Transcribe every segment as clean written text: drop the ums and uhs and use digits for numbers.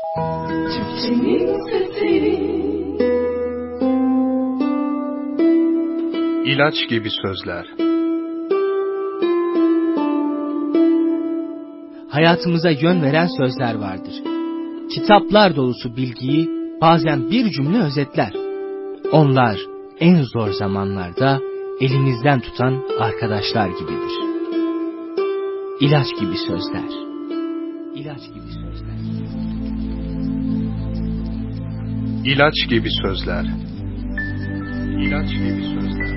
Türkçenin sesi. İlaç gibi sözler. Hayatımıza yön veren sözler vardır. Kitaplar dolusu bilgiyi bazen bir cümle özetler. Onlar en zor zamanlarda elimizden tutan arkadaşlar gibidir. İlaç gibi sözler. İlaç gibi sözler. İlaç gibi sözler. İlaç gibi sözler.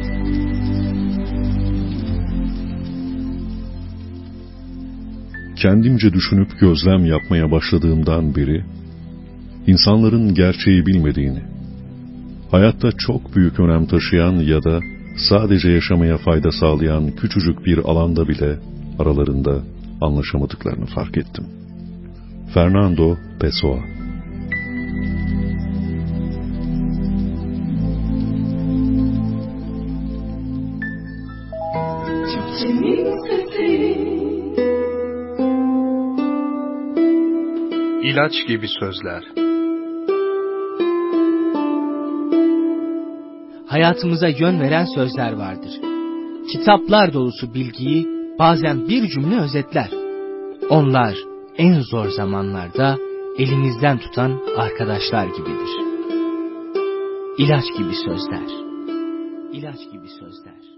Kendimce düşünüp gözlem yapmaya başladığımdan beri, insanların gerçeği bilmediğini, hayatta çok büyük önem taşıyan ya da sadece yaşamaya fayda sağlayan küçücük bir alanda bile aralarında anlaşamadıklarını fark ettim. Fernando Pessoa. Türkçenin sesi. İlaç gibi sözler. Hayatımıza yön veren sözler vardır. Kitaplar dolusu bilgiyi bazen bir cümle özetler. Onlar en zor zamanlarda elimizden tutan arkadaşlar gibidir. İlaç gibi sözler. İlaç gibi sözler.